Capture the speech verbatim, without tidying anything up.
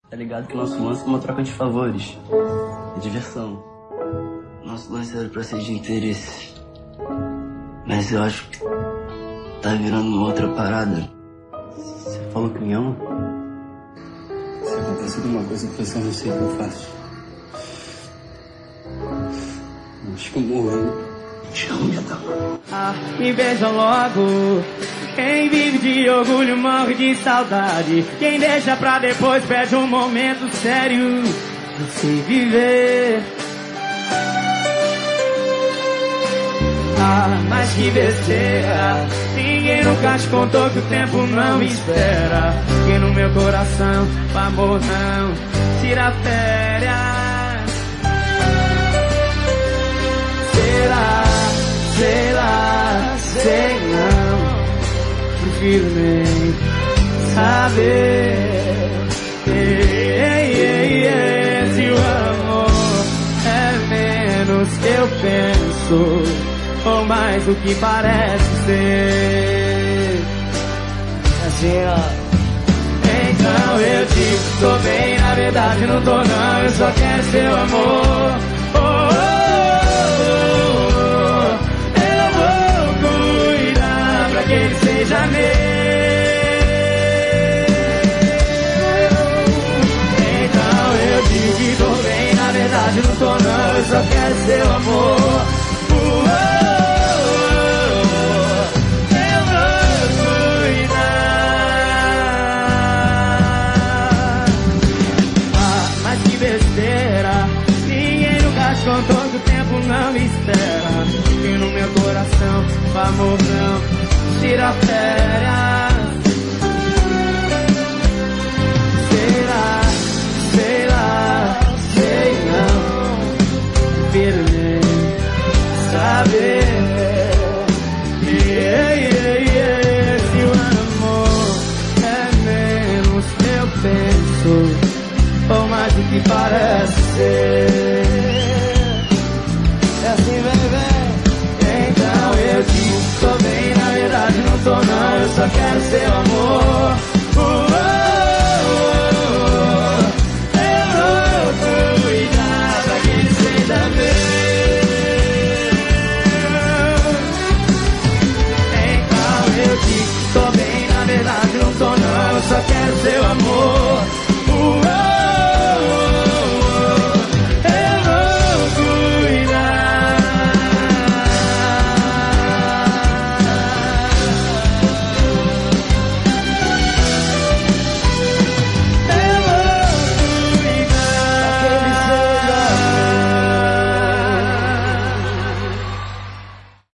Tá ligado que nosso lance é uma troca de favores. É diversão. Nosso lance era pra ser de interesse. Mas eu acho que tá virando uma outra parada. Você falou que me ama? Se acontecer alguma coisa que você não sei o que eu faço. Acho que eu morro, hein? Te amo, já tá. Ah, me beija logo. Quem vive de orgulho morre de saudade. Quem deixa pra depois perde um momento sério de se viver. Ah, mas que besteira. Ninguém nunca te contou que o tempo não espera. Que no meu coração o amor não tira férias. Será, sei lá, sei não. Prefiro nem saber. Ei, ei, ei, se o amor é menos que eu penso, ou mais do que parece ser. Assim, ó. Então eu digo, tô bem, na verdade não tô não. Eu só quero seu amor. Oh, oh, oh, oh. Eu vou cuidar pra que ele seja meu. Então eu digo que tô bem, na verdade não tô não. Eu só quero seu amor. Contou que o tempo não me espera. E no meu coração o amor não tira férias. Será, sei lá, sei não. Prefiro nem saber. Yeah, yeah, yeah. Se o amor é menos que eu penso, ou mais do que parece ser. Assim vem, vem. Então eu digo, tô bem, na verdade não tô não. Eu só quero seu amor.